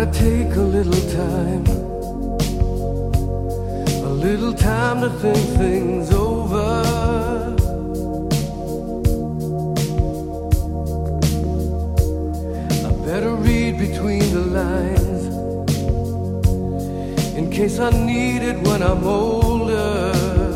take a little time to think things over. I better read between the lines in case I need it when I'm older.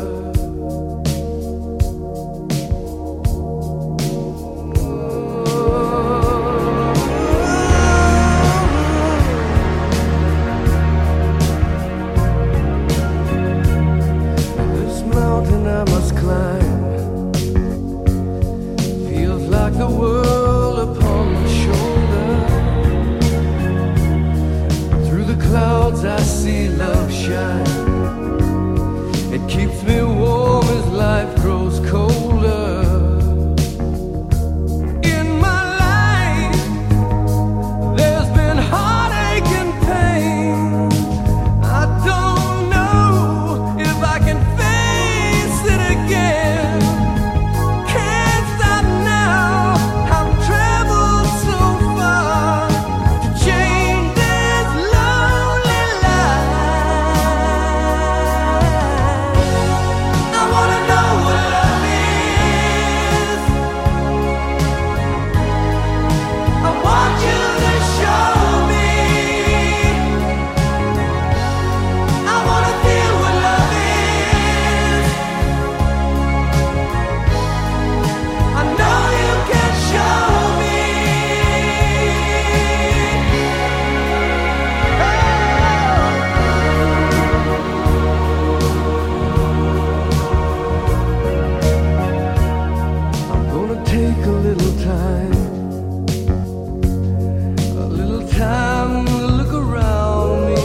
I must climb, feels like the world upon my shoulder. Through the clouds I see love shine. It keeps me warm as life grows colder. In my life there's been heartache and pain. I don't know if I can again. Can't stop now. I've traveled so far to change this lonely life. I wanna know what love is. I want you to show me. I wanna feel what love is. I know you can show me. I'm gonna take a little time to look around me.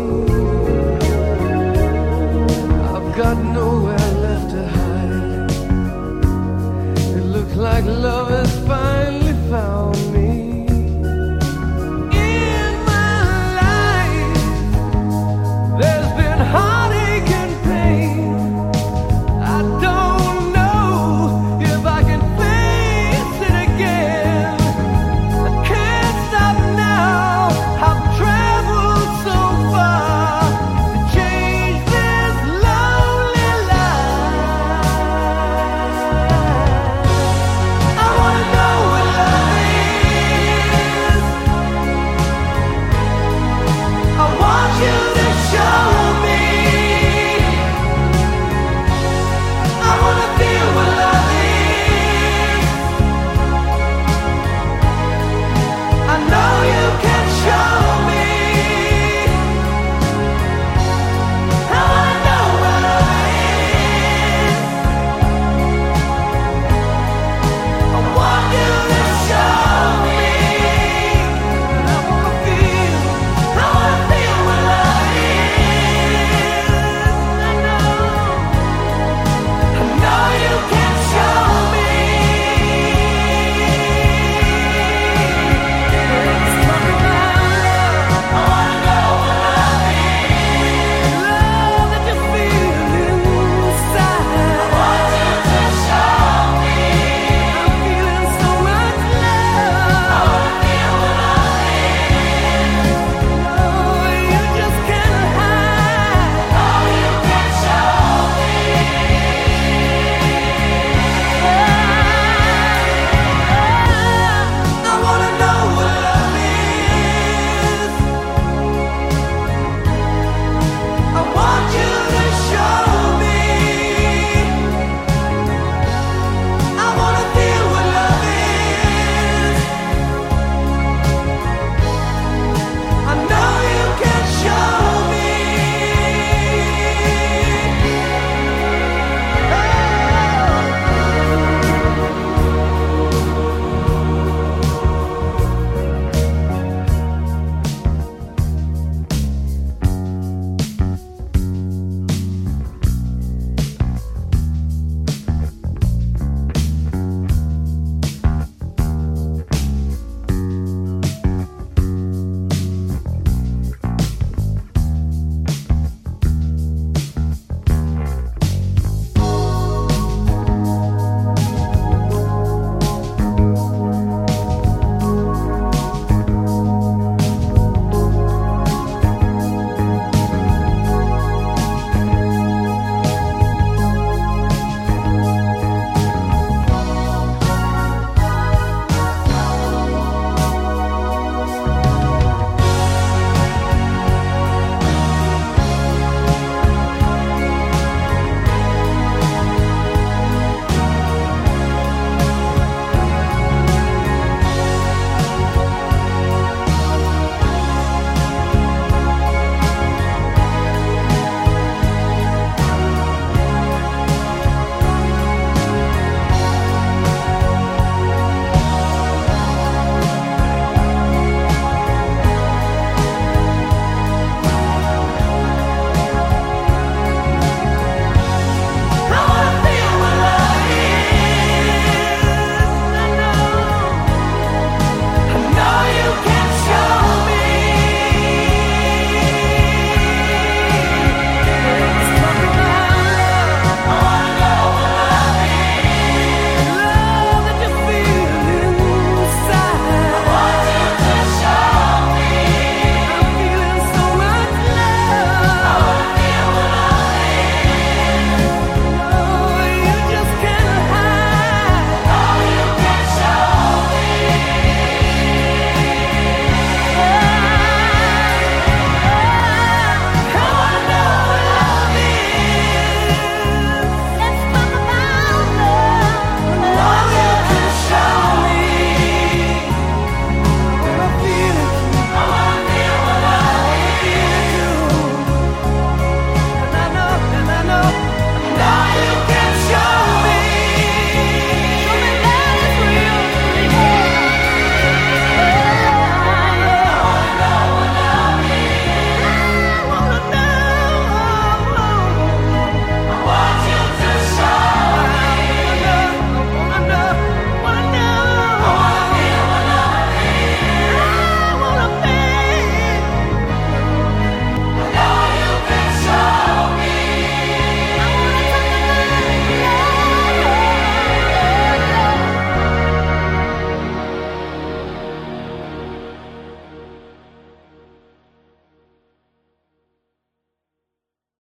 I've got nowhere left to hide. It looks like love is fine.